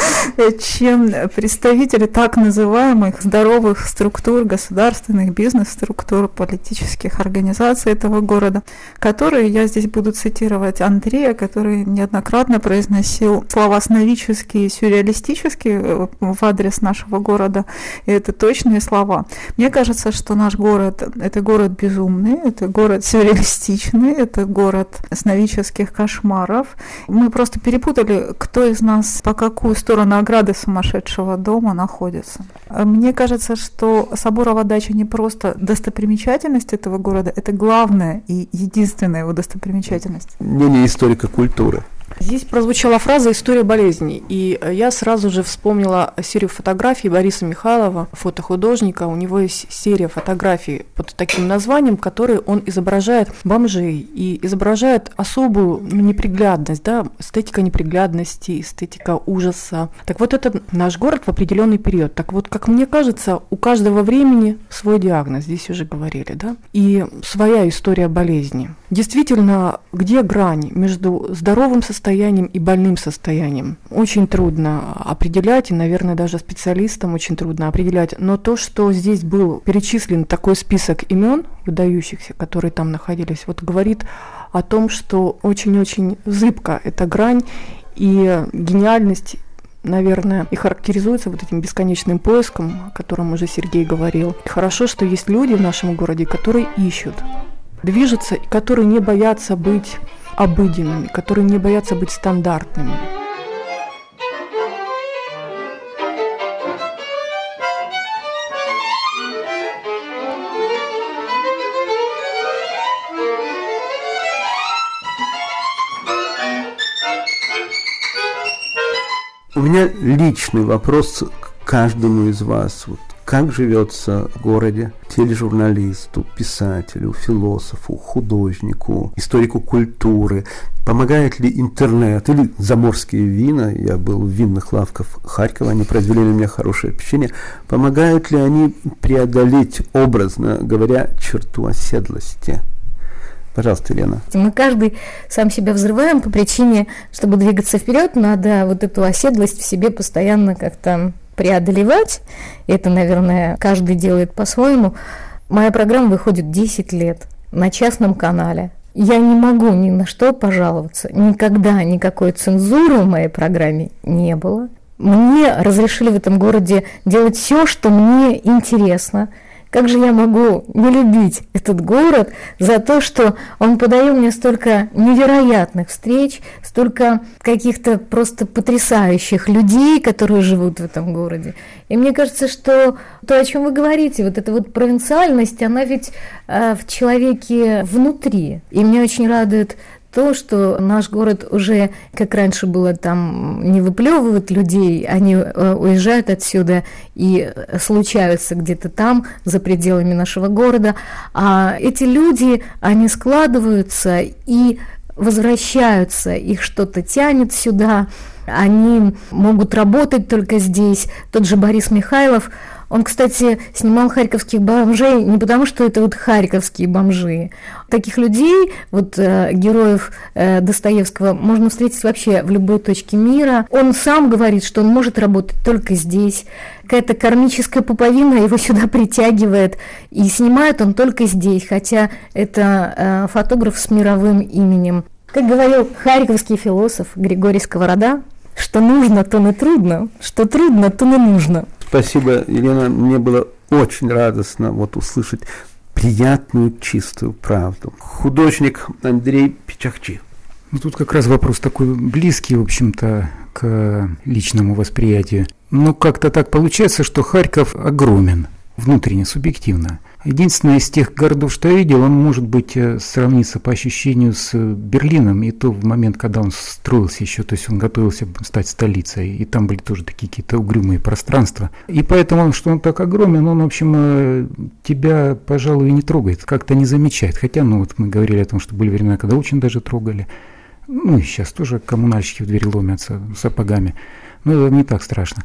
чем представители так называемых здоровых структур, государственных бизнес-структур, политических организаций этого города, которые, я здесь буду цитировать Андрея, который неоднократно произносил слова сновидческие и сюрреалистические в адрес нашего города, и это точные слова. Мне кажется, что наш город – это город безумный, это город сюрреалистичный, это город сновидческих кошмаров. Мы просто перепутали, кто из нас по какую сторону ограды сумасшедшего дома находится. Мне кажется, что Соборова дача не просто достопримечательность этого города, это главная и единственная его достопримечательность. Мнение историка культуры. Здесь прозвучала фраза «история болезней», и я сразу же вспомнила серию фотографий Бориса Михайлова, фотохудожника. У него есть серия фотографий под таким названием, в которой он изображает бомжей и изображает особую неприглядность, да, эстетика неприглядности, эстетика ужаса. Так вот, это наш город в определенный период. Так вот, как мне кажется, у каждого времени свой диагноз, здесь уже говорили, да, и своя история болезни. Действительно, где грань между здоровым состоянием и больным состоянием? Очень трудно определять, и, наверное, даже специалистам очень трудно определять. Но то, что здесь был перечислен такой список имен выдающихся, которые там находились, вот говорит о том, что очень-очень зыбка эта грань, и гениальность, наверное, и характеризуется вот этим бесконечным поиском, о котором уже Сергей говорил. И хорошо, что есть люди в нашем городе, которые ищут, движутся, и которые не боятся быть обыденными, которые не боятся быть стандартными. У меня личный вопрос к каждому из вас. Вот как живется в городе, тележурналисту, писателю, философу, художнику, историку культуры? Помогает ли интернет или заморские вина? Я был в винных лавках Харькова, они произвели на меня хорошее впечатление. Помогают ли они преодолеть, образно говоря, черту оседлости? Пожалуйста, Елена. Мы каждый сам себя взрываем по причине, чтобы двигаться вперед, надо вот эту оседлость в себе постоянно как-то преодолевать. Это, наверное, каждый делает по-своему. Моя программа выходит 10 лет на частном канале. Я не могу ни на что пожаловаться. Никогда никакой цензуры в моей программе не было. Мне разрешили в этом городе делать все, что мне интересно. Как же я могу не любить этот город за то, что он подарил мне столько невероятных встреч, столько каких-то просто потрясающих людей, которые живут в этом городе. И мне кажется, что то, о чем вы говорите, вот эта вот провинциальность, она ведь в человеке внутри. И меня очень радует то, что наш город уже, как раньше было, там не выплевывают людей, они уезжают отсюда и случаются где-то там, за пределами нашего города, а эти люди, они складываются и возвращаются, их что-то тянет сюда, они могут работать только здесь. Тот же Борис Михайлов, он, кстати, снимал «Харьковских бомжей» не потому, что это вот харьковские бомжи. Таких людей, вот героев Достоевского, можно встретить вообще в любой точке мира. Он сам говорит, что он может работать только здесь. Какая-то кармическая пуповина его сюда притягивает, и снимает он только здесь, хотя это фотограф с мировым именем. Как говорил харьковский философ Григорий Сковорода, что нужно, то не трудно, что трудно, то не нужно. Спасибо, Елена. Мне было очень радостно вот услышать приятную, чистую правду. Художник Андрей Пичахчи. Ну, тут как раз вопрос такой близкий, в общем-то, к личному восприятию. Но как-то так получается, что Харьков огромен, внутренне, субъективно. Единственное, из тех городов, что я видел, он может быть сравниться по ощущению с Берлином, и то в момент, когда он строился еще, то есть он готовился стать столицей, и там были тоже такие какие-то угрюмые пространства. И поэтому, что он так огромен, он, в общем, тебя, пожалуй, и не трогает, как-то не замечает. Хотя, ну вот мы говорили о том, что были времена, когда очень даже трогали. Ну и сейчас тоже коммунальщики в дверь ломятся сапогами. Но это не так страшно.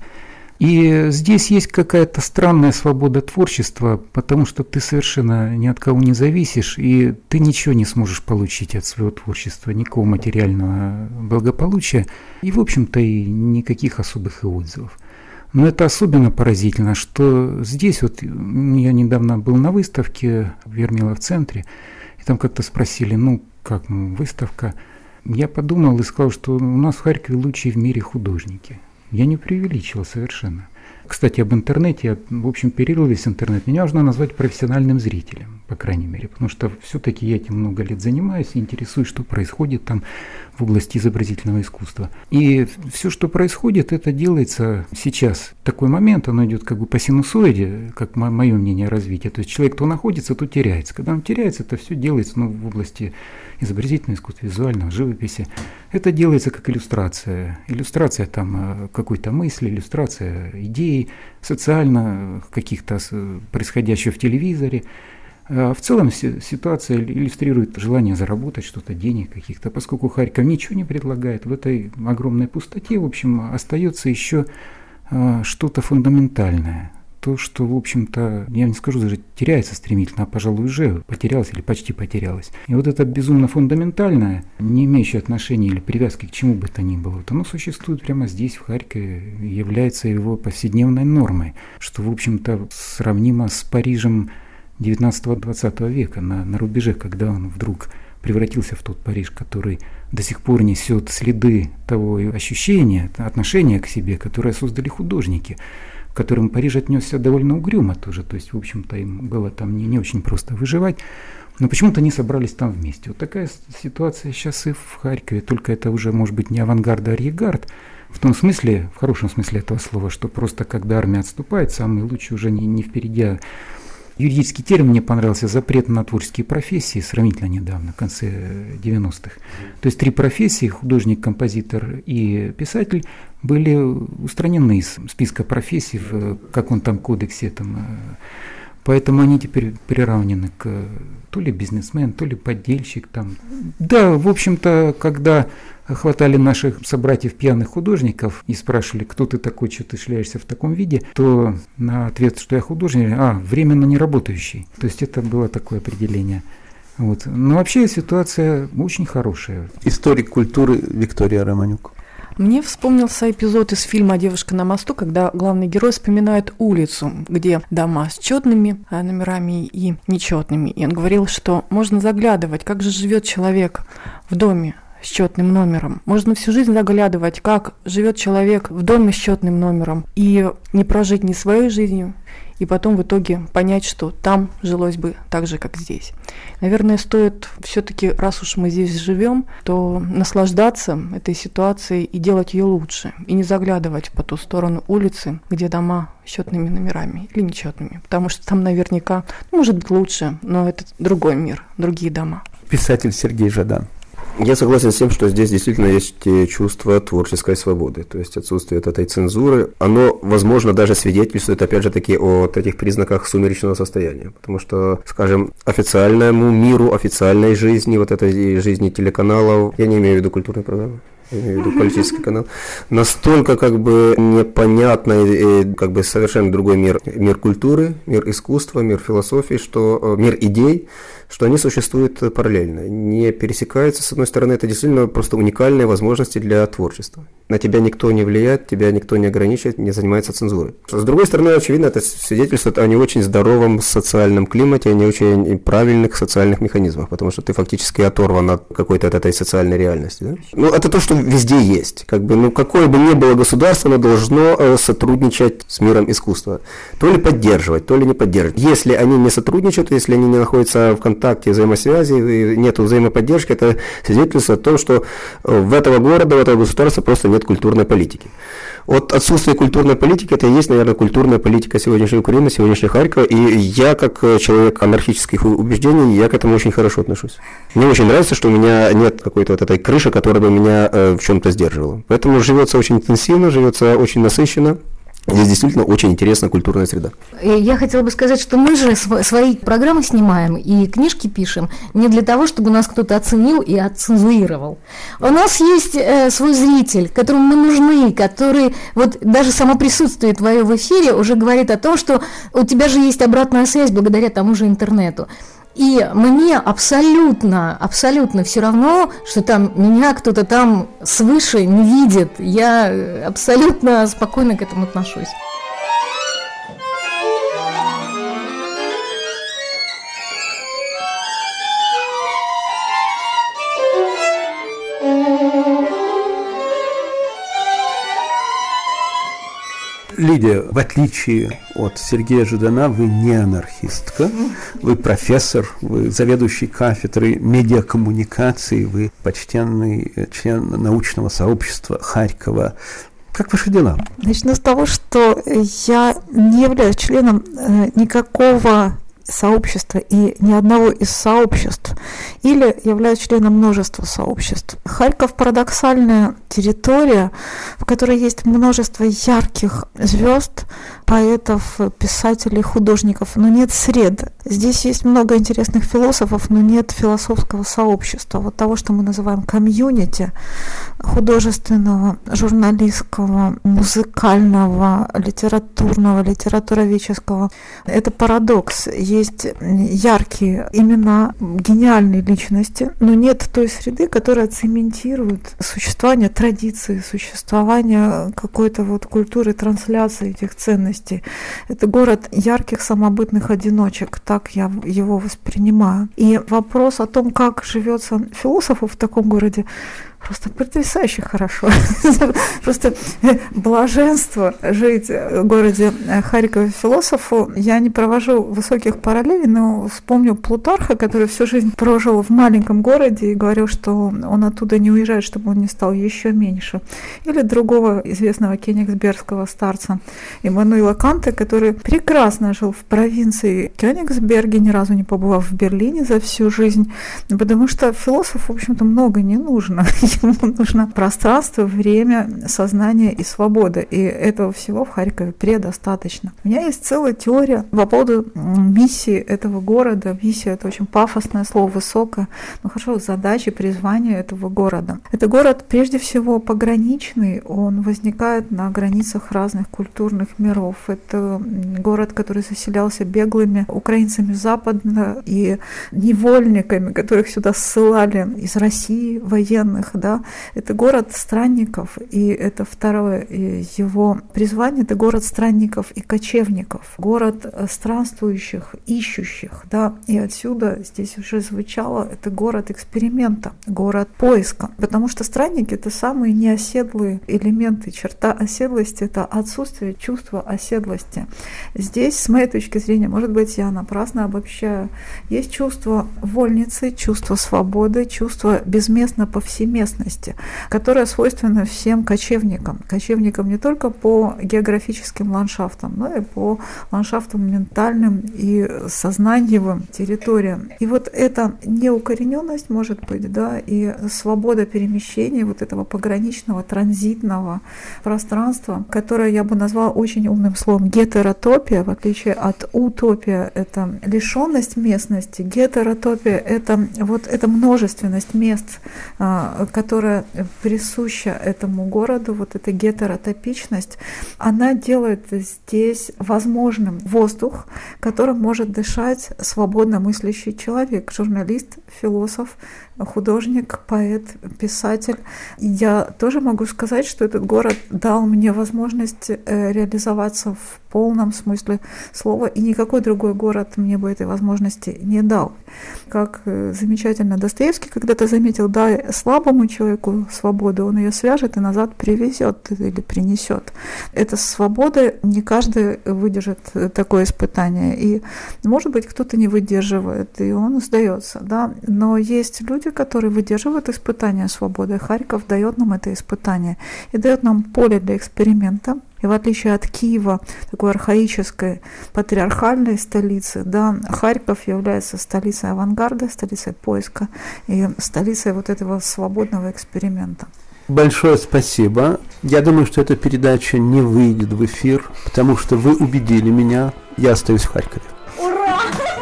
И здесь есть какая-то странная свобода творчества, потому что ты совершенно ни от кого не зависишь, и ты ничего не сможешь получить от своего творчества, никакого материального благополучия, и, в общем-то, и никаких особых и отзывов. Но это особенно поразительно, что здесь, вот я недавно был на выставке в Ермилово в центре, и там как-то спросили, ну, как, выставка? Я подумал и сказал, что у нас в Харькове лучшие в мире художники. Я не преувеличивал совершенно. Кстати, об интернете, я, в общем, перерыл весь интернет. Меня можно назвать профессиональным зрителем, по крайней мере, потому что все-таки я этим много лет занимаюсь и интересуюсь, что происходит там в области изобразительного искусства. И все, что происходит, это делается сейчас. Такой момент, оно идет как бы по синусоиде, как мое мнение развития. То есть человек то находится, то теряется. Когда он теряется, это все делается в области изобразительного искусства, визуального, живописи. Это делается как иллюстрация. Иллюстрация там какой-то мысли, иллюстрация идей, социально каких-то происходящего в телевизоре. В целом ситуация иллюстрирует желание заработать что-то, денег каких-то. Поскольку Харьков ничего не предлагает, в этой огромной пустоте, в общем, остается еще что-то фундаментальное. То, что, в общем-то, я не скажу даже теряется стремительно, а, пожалуй, уже потерялось или почти потерялось. И вот это безумно фундаментальное, не имеющее отношения или привязки к чему бы то ни было, вот оно существует прямо здесь, в Харькове, является его повседневной нормой, что, в общем-то, сравнимо с Парижем 19-20 века, на рубеже, когда он вдруг превратился в тот Париж, который до сих пор несет следы того ощущения, отношения к себе, которое создали художники, к которым Париж отнесся довольно угрюмо тоже, то есть, в общем-то, им было там не очень просто выживать, но почему-то они собрались там вместе. Вот такая ситуация сейчас и в Харькове, только это уже, может быть, не авангард, а арьегард, в том смысле, в хорошем смысле этого слова, что просто когда армия отступает, самые лучшие уже не впереди, а юридический термин мне понравился — запрет на творческие профессии, сравнительно недавно, в конце 90-х. То есть 3 профессии — художник, композитор и писатель — были устранены из списка профессий, в каком там кодексе там Поэтому они теперь приравнены к то ли бизнесмен, то ли поддельщик там. Да, в общем-то, когда хватали наших собратьев пьяных художников и спрашивали, кто ты такой, что ты шляешься в таком виде, то на ответ, что я художник, временно не работающий. То есть это было такое определение. Вот. Но вообще ситуация очень хорошая. Историк культуры Виктория Романюк. Мне вспомнился эпизод из фильма «Девушка на мосту», когда главный герой вспоминает улицу, где дома с четными номерами и нечетными. И он говорил, что можно заглядывать, как же живет человек в доме с четным номером. Можно всю жизнь заглядывать, как живет человек в доме с четным номером, и не прожить ни своей жизнью, и потом в итоге понять, что там жилось бы так же, как здесь. Наверное, стоит все-таки, раз уж мы здесь живем, то наслаждаться этой ситуацией и делать ее лучше, и не заглядывать по ту сторону улицы, где дома с четными номерами или нечетными, потому что там наверняка, может быть, лучше, но это другой мир, другие дома. Писатель Сергей Жадан. Я согласен с тем, что здесь действительно есть чувство творческой свободы, то есть отсутствие этой цензуры. Оно, возможно, даже свидетельствует, опять же таки, о этих признаках сумеречного состояния, потому что, скажем, официальному миру, официальной жизни, вот этой жизни телеканалов, я не имею в виду культурной программы, я имею в виду политический канал, настолько как бы непонятно и как бы совершенно другой мир культуры, мир искусства, мир философии, мир идей, что они существуют параллельно, не пересекаются. С одной стороны, это действительно просто уникальные возможности для творчества. На тебя никто не влияет, тебя никто не ограничивает, не занимается цензурой. С другой стороны, очевидно, это свидетельствует о не очень здоровом социальном климате, о не очень правильных социальных механизмах, потому что ты фактически оторван от какой-то от этой социальной реальности. Да? Ну, это то, что везде есть. Какое бы ни было государство, оно должно сотрудничать с миром искусства. То ли поддерживать, то ли не поддерживать. Если они не сотрудничают, если они не находятся в контакте, взаимосвязи, нет взаимоподдержки, это свидетельствует о том, что в этого города, в этого государства просто нет культурной политики. Вот отсутствие культурной политики, это и есть, наверное, культурная политика сегодняшней Украины, сегодняшней Харькова, и я, как человек анархических убеждений, я к этому очень хорошо отношусь. Мне очень нравится, что у меня нет какой-то вот этой крыши, которая бы меня в чем-то сдерживала. Поэтому живется очень интенсивно, живется очень насыщенно. Здесь действительно очень интересная культурная среда. Я хотела бы сказать, что мы же свои программы снимаем и книжки пишем не для того, чтобы нас кто-то оценил и отцензурировал. У нас есть свой зритель, которому мы нужны, который вот даже само присутствие твое в эфире уже говорит о том, что у тебя же есть обратная связь благодаря тому же интернету. И мне абсолютно все равно, что там меня кто-то там свыше не видит. Я абсолютно спокойно к этому отношусь. Лидия, в отличие от Сергея Жадана, вы не анархистка, вы профессор, вы заведующий кафедрой медиакоммуникации, вы почтенный член научного сообщества Харькова. Как ваши дела? Начну с того, что я не являюсь членом никакого сообщества и ни одного из сообществ, или являюсь членом множества сообществ. Харьков – парадоксальная территория, в которой есть множество ярких звезд, поэтов, писателей, художников, но нет сред. Здесь есть много интересных философов, но нет философского сообщества, вот того, что мы называем комьюнити, художественного, журналистского, музыкального, литературного, литературоведческого. Это парадокс. Есть яркие имена, гениальные личности, но нет той среды, которая цементирует существование традиции, существование какой-то вот культуры трансляции этих ценностей. Это город ярких самобытных одиночек, так я его воспринимаю. И вопрос о том, как живется философу в таком городе, просто потрясающе хорошо. Просто блаженство жить в городе Харькове философу. Я не провожу высоких параллелей, но вспомню Плутарха, который всю жизнь прожил в маленьком городе и говорил, что он оттуда не уезжает, чтобы он не стал еще меньше. Или другого известного кёнигсбергского старца Иммануила Канта, который прекрасно жил в провинции Кёнигсберге, ни разу не побывав в Берлине за всю жизнь, потому что философу, в общем-то, много не нужно. ему нужно пространство, время, сознание и свобода. И этого всего в Харькове предостаточно. У меня есть целая теория по поводу миссии этого города. Миссия — это очень пафосное слово, высокое. Но хорошо, задачи, призвания этого города. Это город, прежде всего, пограничный. Он возникает на границах разных культурных миров. Это город, который заселялся беглыми украинцами западно и невольниками, которых сюда ссылали из России, военных. Да. Это город странников, и это второе его призвание — это город странников и кочевников, город странствующих, ищущих. Да. И отсюда здесь уже звучало, это город эксперимента, город поиска, потому что странники — это самые неоседлые элементы. Черта оседлости — это отсутствие чувства оседлости. Здесь, с моей точки зрения, может быть, я напрасно обобщаю, есть чувство вольницы, чувство свободы, чувство безместно повсеместности, которое свойственно всем кочевникам. Кочевникам не только по географическим ландшафтам, но и по ландшафтам ментальным и сознаньевым территориям. И вот эта неукорененность, может быть, да, и свобода перемещения вот этого пограничного, транзитного пространства, которое я бы назвала очень умным словом гетеротопия, в отличие от утопия, это лишенность местности. Гетеротопия — это вот эта множественность мест, которая присуща этому городу, вот эта гетеротопичность, она делает здесь возможным воздух, которым может дышать свободно мыслящий человек, журналист, философ, художник, поэт, писатель. Я тоже могу сказать, что этот город дал мне возможность реализоваться в полном смысле слова, и никакой другой город мне бы этой возможности не дал. Как замечательно Достоевский когда-то заметил, дай слабому человеку свободу, он ее свяжет и назад привезет или принесет. Эта свобода, не каждый выдержит такое испытание, и, может быть, кто-то не выдерживает, и он сдается, да. Но есть люди, которые выдерживают испытания свободы. Харьков дает нам это испытание и дает нам поле для эксперимента. И в отличие от Киева, такой архаической патриархальной столицы, да, Харьков является столицей авангарда, столицей поиска и столицей вот этого свободного эксперимента. Большое спасибо. Я думаю, что эта передача не выйдет в эфир, потому что вы убедили меня. Я остаюсь в Харькове. Ура!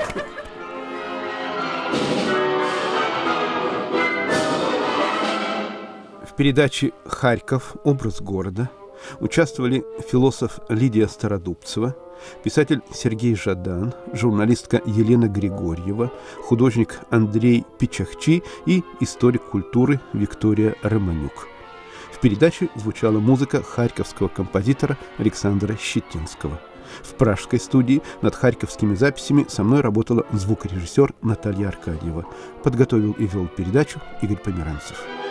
В передаче «Харьков. Образ города» участвовали философ Лидия Стародубцева, писатель Сергей Жадан, журналистка Елена Григорьева, художник Андрей Пичахчи и историк культуры Виктория Романюк. В передаче звучала музыка харьковского композитора Александра Щетинского. В пражской студии над харьковскими записями со мной работала звукорежиссер Наталья Аркадьева. Подготовил и вел передачу Игорь Померанцев.